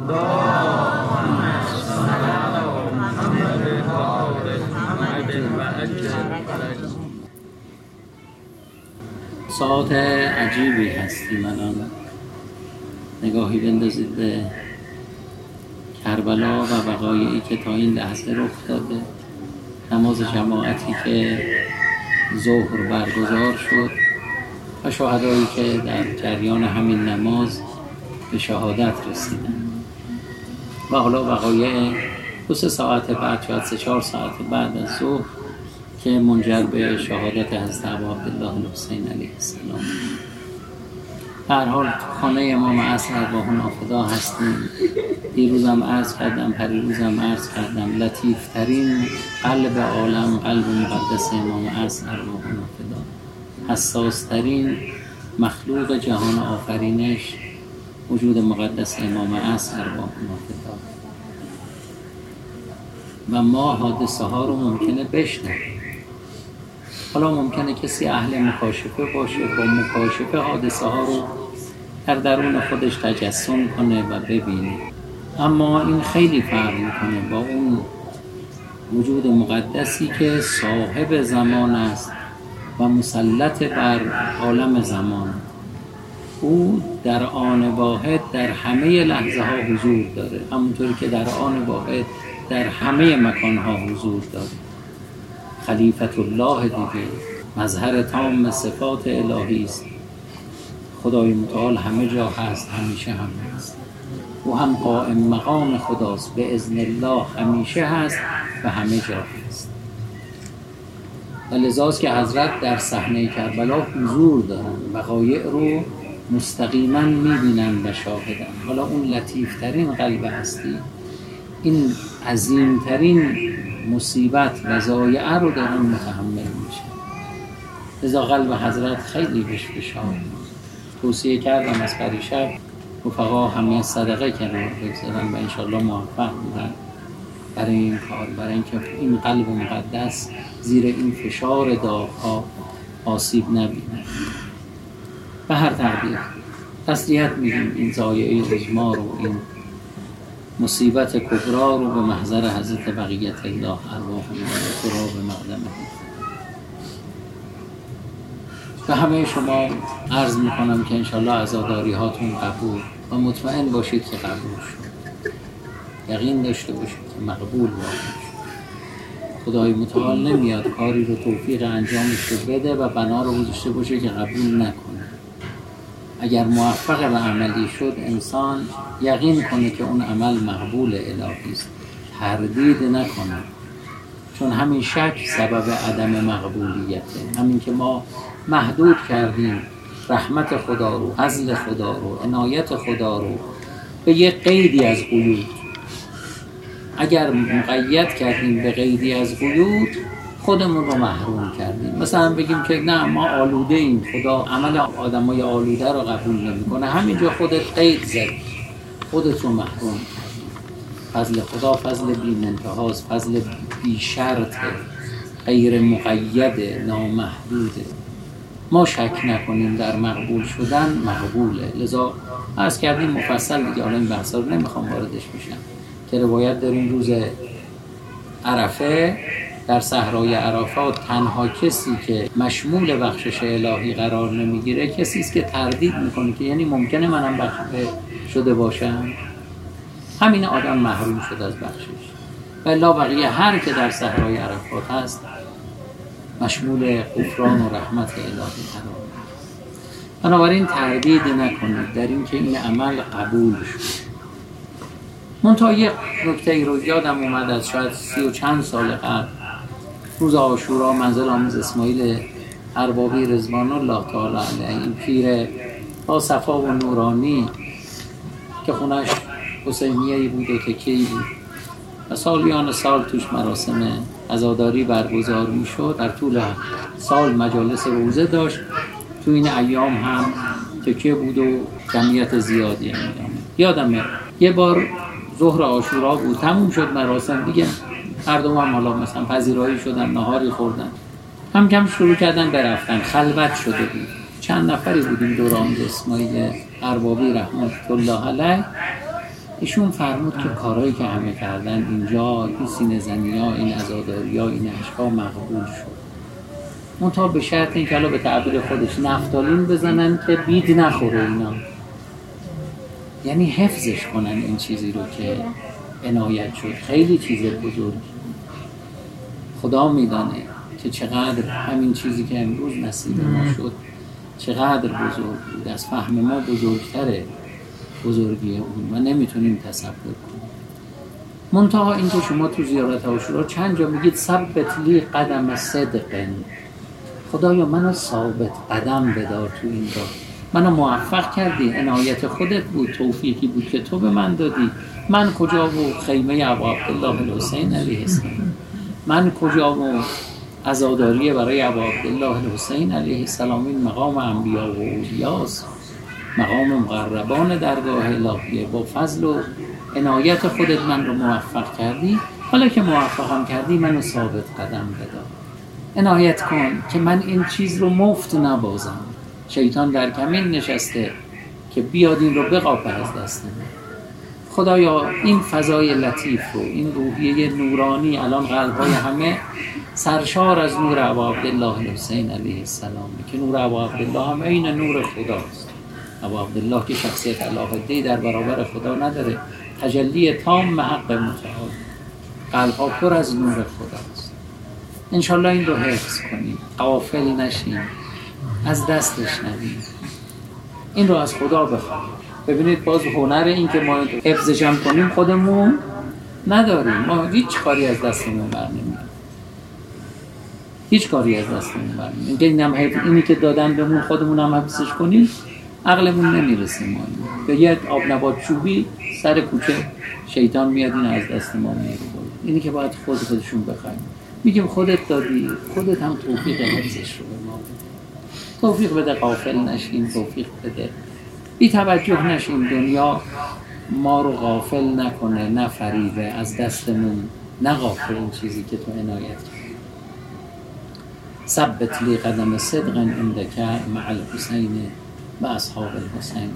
ساعت عجیبی هستیم الان. نگاهی بندازید به کربلا و وقایعی که تا این لحظه رخ داده. نماز جماعتی که ظهر برگزار شد و شهدایی که در جریان همین نماز به شهادت رسیدن و حالا وقایع 2-3 ساعت بعد، شاید 3-4 ساعت بعد از ظهر که منجر به شهادت حضرت ابا عبدالله الحسین علیه السلام. در حال خانه امام عصر ارواح نافدا هستیم. دیروزم عرض کردم، پریروزم عرض کردم، لطیف ترین قلب عالم قلب مقدس امام عصر ارواح نافدا، حساس ترین مخلوق جهان آفرینش وجود مقدس امام عصر ارواح نافدا. و ما حادثه ها رو ممکنه بشنویم. حالا ممکنه کسی اهل مکاشفه باشه، با مکاشفه حادثه ها رو در درون خودش تجسم کنه و ببینه، اما این خیلی فرق میکنه با اون وجود مقدسی که صاحب زمان است و مسلط بر عالم زمان. او در آن واحد در همه لحظه ها حضور داره، همونطوری که در آن واحد در همه مکان ها حضور داره. خلیفت الله دیگه، مظهر تام صفات الهی است. خدای متعال همه جا هست، همیشه هم هست. او هم قائم مقام خداست، به اذن الله همیشه هست و همه جا هست. و لذاست که حضرت در صحنه کربلا حضور دارن، وقایع رو مستقیما میبینن و شاهدن. حالا اون لطیفترین قلب هستی، این عظیمترین مصیبت و ضایعه رو دارن متحمل میشن. لذا قلب حضرت خیلی بهش فشار. توصیه کردم از پریشب رفقا همه صدقه کنار بگذارن و انشالله موفق بودن برای این کار، برای اینکه این قلب مقدس زیر این فشار داغ‌ها آسیب نبینه. به هر تقدیر تسلیت میدیم این ضایعه عظما رو، این مصیبت کبرا رو به محضر حضرت بقیت الله ارواحنا و قراب مقدمه. به همه شما عرض میکنم که انشالله عزاداری هاتون قبول و مطمئن باشید که قبول شد. یقین داشته باشید که مقبول واقع شد. خدای متعال نمیاد کاری رو توفیق انجامش رو بده و بنا رو گذاشته باشه که قبول نکنه. اگر موفق به عملی شد، انسان یقین کنه که اون عمل مقبول الهی است، تردید نکنه، چون همین شک سبب عدم مقبولیته. همین که ما محدود کردیم رحمت خدا رو، فضل خدا رو، عنایت خدا رو به یه قیدی از قیود. اگر مقید کردیم به قیدی از قیود، خودمون رو محروم کردیم. مثلا بگیم که نه ما آلوده ایم، خدا عمل آدمای آلوده رو قبول نمیکنه. همینجا خودت قید زد، خودت رو محروم کردی. فضل خدا فضل بی منتهاست، فضل بی شرطه، غیر مقیده، نامحدوده. ما شک نکنیم در مقبول شدن، مقبوله. لذا عرض کردیم مفصل دیگه، حالا این بحثا رو نمیخوام واردش بشم که روایت داریم روز عرفه در صحرای عرفات تنها کسی که مشمول بخشش الهی قرار نمیگیره کسی است که تردید میکنه که یعنی ممکنه منم بخشش شده باشم. همین آدم محروم شد از بخشش. والا بقیه هر که در صحرای عرفات هست مشمول غفران و رحمت الهی قرار میگیره. بنابراین تردید نکنید در این که این عمل قبول شد. منتها یک نکته رو یادم اومد از شاید 30 و چند سال قبل، روز عاشورا، منزل آموز اسماعیل اربابی رضوان الله تعالی علیه، این پیر با صفا و نورانی که خونش حسینیه‌ای بود و تکیه‌ای بود و سالیان سال توش مراسم عزاداری برگزار میشد. در طول سال مجالس روزه داشت، تو این ایام هم تکیه بود و جمعیت زیادی هم یادمه. یه بار ظهر عاشورا بود، تموم شد مراسم دیگه، مردم هم حالا مثلا پذیرایی شدن، نهاری خوردن، کم کم شروع کردن برفتن. خلوت شده بود، چند نفری بودیم دور آموز اسماعیل اربابی رحمت الله علیه ایشون فرمود که کارهایی که همه کردن اینجا، این سینه زنی ها، این عزاداری ها، این عشقا مقبول شد، منتها به شرط این که حالا به تعبیر خودش نفتالین بزنن که بید نخوره اینا، یعنی حفظش کنن این چیزی رو که عنایت شد. خیلی چیز بزرگی، خدا میدانه که چقدر همین چیزی که امروز نصیب ما شد چقدر بزرگ بود، از فهم ما بزرگتره بزرگی اون و نمیتونیم تصور کنیم. منتها اینکه شما تو زیارت عاشورا چند جا میگید ثبت لی قدم صدق، خدایا منو ثابت قدم بدار تو این راه، منو موفق کردی، عنایت خودت بود، توفیقی بود که تو به من دادی. من کجا و خیمه ابا عبدالله الحسین علیه السلام، من کجا و عزاداری برای ابا عبدالله الحسین علیه السلام، این مقام انبیا و اولیاست، مقام مقربان درگاه الهیه. با فضل و عنایت خودت من رو موفق کردی، حالا که موفقم کردی منو ثابت قدم بدار، عنایت کن که من این چیز رو مفت نبازم. شیطان در کمین نشسته که بیاد این رو بقاپه از دست من. خدایا این فضای لطیف رو، این روحیه نورانی، الان قلب‌های همه سرشار از نور ابا عبدالله الحسین علیه السلام، که نور ابا عبدالله هم عین نور خداست. ابا عبدالله که شخصیت اله‌ای در برابر خدا نداره، تجلی تام حق متعال، قلب‌ها پر از نور خداست. انشالله این رو حفظ کنیم، غافل نشیم، از دستش ندیم، این رو از خدا بخواهیم. ببینید باز هنر این که ما حفظش هم کنیم خودمون نداریم، ما هیچ کاری از دستمون برنمیاد، هیچ کاری از دستمون برنمیاد. اینی که دادن بهمون خودمون هم حفظش کنیم عقلمون نمیرسه. ما به یک آب نبات چوبی سر کوچه شیطان میاد این از دست ما میاره. اینی که باید خودشون بخوایم، میگیم خودت دادی، خودت هم توفیق حفظش رو به ما بده، توفیق بده غافل نشیم، توفیق بده بی توجه نشیم، دنیا ما رو غافل نکنه، نه فریبه از دستمون، نه غافل این چیزی که تو عنایت کردی. ثبت لی قدم صدق عندک مع الحسین و اصحاب الحسین.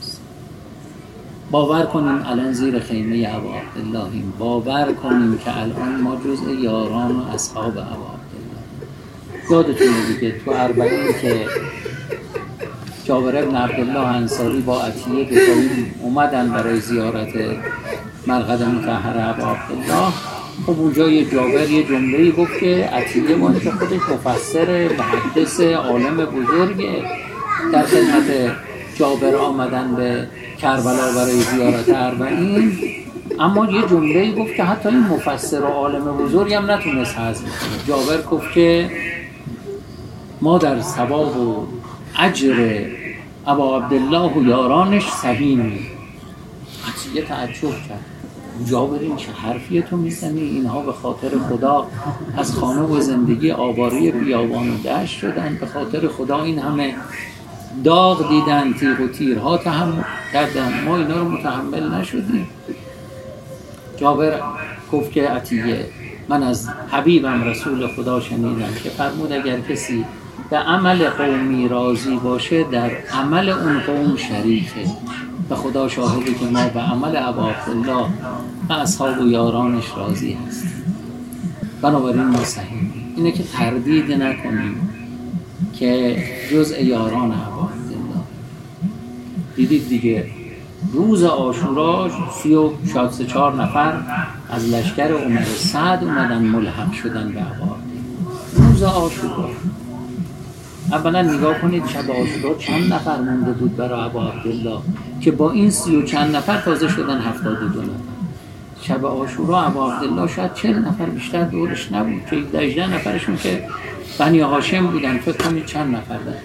باور کنیم الان زیر خیمه ابا عبداللهیم، باور کنیم که الان ما جزء یاران و اصحاب ابا عبدالله. یادتونه دیگه تو اربعین که جابر بن عبدالله انصاری با عطیه دوتایی اومدن برای زیارت مرقد مطهر ابا عبدالله، خب اونجا یه جابر یه جمله‌ای گفت که عطیه مانی که خودش مفسر محدث عالم بزرگه، در خدمت جابر آمدن به کربلا برای زیارت اربعین، اما یه جمله‌ای گفت که حتی این مفسر و عالم بزرگ هم نتونست هضم کنه. جابر گفت که ما در ثواب و اجر ابا عبدالله و یارانش سهیمی. عطیه تعجب کرد، جابر این چه حرفیه تو میزنی؟ اینها به خاطر خدا از خانه و زندگی آواره بیابان و دشت شدن، به خاطر خدا این همه داغ دیدن، تیغ و تیرها تحمل کردن، ما اینا رو متحمل نشدیم. جابر گفت که عطیه من از حبیبم رسول خدا شنیدم که فرمود اگر کسی به عمل قومی راضی باشه در عمل اون قوم شریکه، و خدا شاهده که ما به عمل ابا عبدالله و اصحاب و یارانش راضی هست. بنابراین ما صحیح اینه که تردید نکنیم که جزء یاران ابا عبدالله. دیدید دیگه روز عاشورا 34 نفر از لشکر عمر سعد اومدن ملحق شدن به ابا عبدالله. روز عاشورا اولا نگاه کنید شب عاشورا چند نفر مونده بود برای ابا عبدالله که با این 30 و چند نفر تازه شدن 72 نفر. شب عاشورا ابا عبدالله شاید 40 نفر بیشتر دورش نبود، که 18 نفرشون که بنی هاشم بودن، فکر کنید چند نفر داشتن.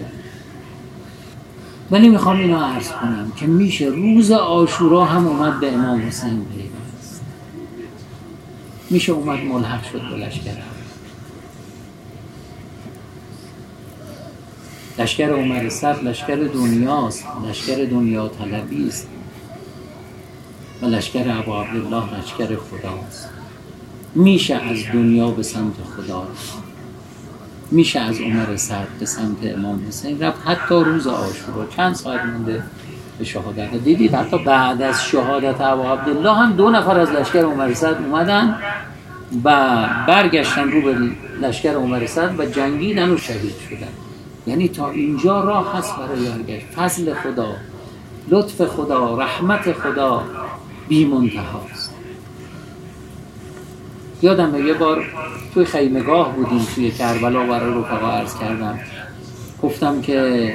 ولی میخوام اینو عرض کنم که میشه روز عاشورا هم اومد به امام حسین پیوست، میشه اومد ملحق شد به لشکر. لشکر عمر سعد لشکر دنیاست، لشکر دنیا طلبی است، و لشکر ابا عبدالله لشکر خداست. میشه از دنیا به سمت خدا رفت، میشه از عمر سعد به سمت امام حسین رفت، حتی روز عاشورا چند ساعت مونده به شهادت. دیدید حتی بعد از شهادت ابا عبدالله هم 2 نفر از لشکر عمر سعد اومدن و برگشتن رو به لشکر عمر سعد و جنگیدن و شهید شدن. یعنی تا اینجا راه هست برای برگشت. فضل خدا، لطف خدا، رحمت خدا بی منتهاست. یادم یه بار توی خیمگاه بودیم توی کربلا، برای رفقا عرض کردم، گفتم که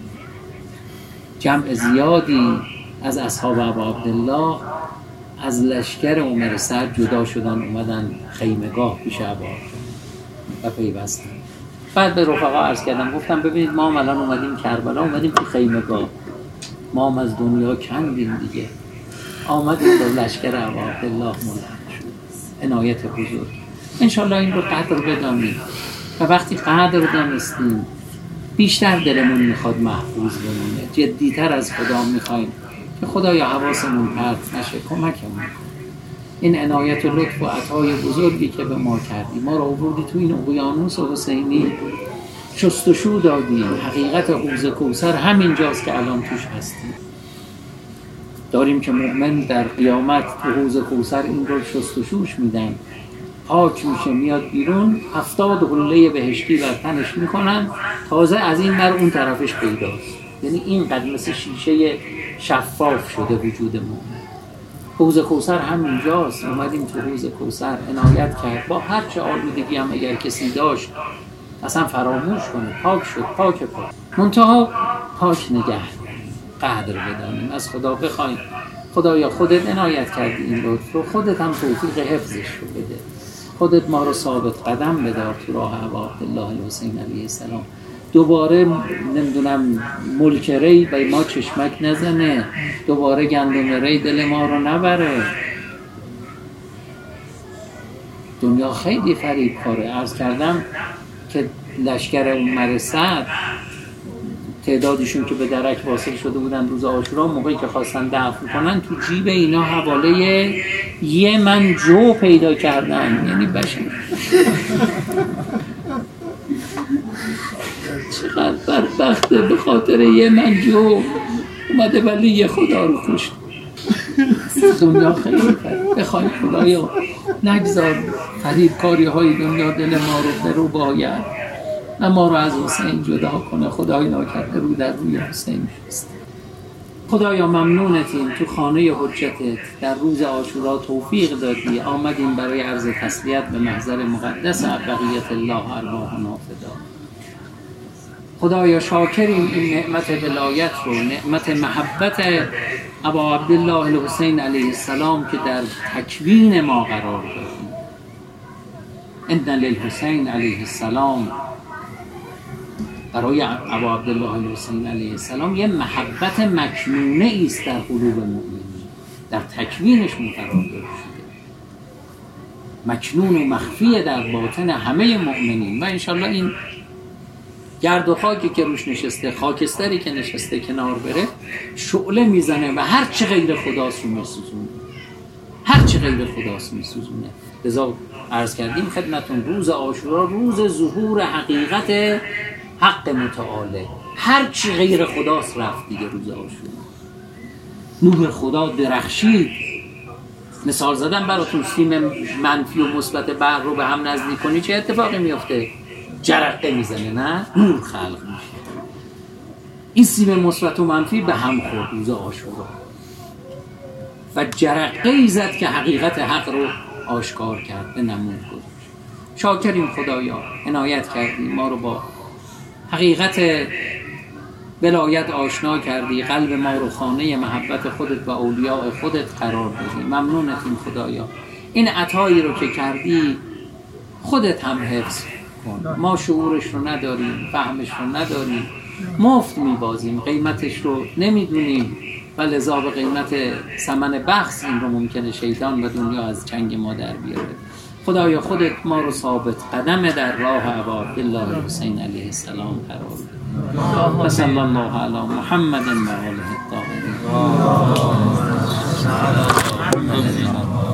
جمع زیادی از اصحاب ابا عبدالله از لشکر عمر سعد جدا شدن، اومدن خیمگاه پیش ابا و پیوستن. بعد به رفقا عرض کردم، گفتم ببینید ما هم الان اومدیم کربلا، اومدیم توی خیمگاه، ما هم از دنیا کندیم دیگه، آمدیم به لشکر ابا عبدالله ملحق شد. عنایت بزرگ. انشالله این رو قدر بدانیم و وقتی قدر دانستیم بیشتر دلمون میخواد محفوظ بمونه، جدیتر از خدا میخوایم که خدایا حواسمون پرت نشه، کمکمون کن. این عنایت و لطف و عطای بزرگی که به ما کردی، ما رو آوردی تو این اقیانوس حسینی، شستشو دادی. حقیقت حوض کوثر همینجاست که الان توش هستیم. داریم که مؤمن در قیامت تو حوض کوثر این رو شستشوش میدن، پاک میشه، میاد بیرون، 70 حله بهشتی بر تنش میکنن، تازه از این بر اون طرفش پیداست. یعنی این قد مثل شیشه شفاف شده وجود مؤمن. حوض کوثر همینجاست. اومدیم تو حوض کوثر، عنایت کرد. با هر چه آلودگی هم اگر کسی داشت اصلا فراموش کنه، پاک شد، پاک. منتها پاک نگه قدر بدانیم، از خدا بخوایم خدایا خودت عنایت کردی این لطف رو، خودت هم توفیق حفظش رو بده، خودت ما رو ثابت قدم بدار تو راه ابا عبدالله الحسین علیه السلام. دوباره نمیدونم ملک ری به ما چشمک نزنه، دوباره گندم ری دل ما رو نبره. دنیا خیلی فریب کاره. عرض کردم که لشکر عمر سعد تعدادشون که به درک واصل شده بودن روز عاشورا، موقعی که خواستن دفن کنن تو جیب اینا حواله 1 من جو پیدا کردن. یعنی بشه چقدر بدبخته، به خاطر 1 من جو اومده ولی خدا رو کشت. دنیا خیلی فرید. بخوایم خدایا نگذار فریبکاری های دنیا دل ما رو برو باید، ما رو از حسین جدا کنه. خدای ناکرده رو در روی حسین شست. خدایا ممنونتیم تو خانه حجتت در روز عاشورا توفیق دادی، آمدیم برای عرض تسلیت به محضر مقدس بقیت الله ارواحنا فدا. خدایا شاکریم این نعمت ولایت رو، نعمت محبت ابا عبدالله الحسین علیه السلام که در تکوین ما قرار دادی. ان للحسین علیه السلام، برای ابا عبدالله الحسین علیه السلام یه محبت مکنونه است در قلوب مؤمنین، در تکوینش قرار داده شده، مکنون و مخفی در باطن همه مؤمنین. و انشالله این گرد و خاکی که روش نشسته، خاکستری که نشسته کنار بره، شعله میزنه و هر چه غیر خداست رو میسوزونه، هر چه غیر خداست میسوزونه. لذا عرض کردیم خدمتون روز عاشورا روز ظهور حقیقت حق متعالی، هر چی غیر خداست رفت دیگه. روز عاشورا نور خدا درخشید. مثال زدم براتون، سیم منفی و مثبت برق رو به هم نزدیک کنی چه اتفاقی میفته؟ جرقه میزنه، نه؟ نور خلق میشه. این سیم مثبت و منفی به هم خورد روز عاشورا و جرقه ای زد که حقیقت حق رو آشکار کرد، به نمود گذاشت. شاکریم خدایا، عنایت کردی، ما رو با حقیقت ولایت آشنا کردی، قلب ما رو خانه محبت خودت و اولیاء خودت قرار دادی. ممنونتیم خدایا. این عطایی رو که کردی خودت هم حفظ کن. ما شعورش رو نداریم، فهمش رو نداریم، مفت میبازیم، قیمتش رو نمیدونیم و لذا به قیمت ثمن بخس این رو ممکنه شیطان و دنیا از چنگ ما در بیاره. خدایا خودت ما رو ثابت قدم در راه ابا عبدالله الحسین علیه السلام قرار بده. و صلی الله علی محمد و آله الطاهرین.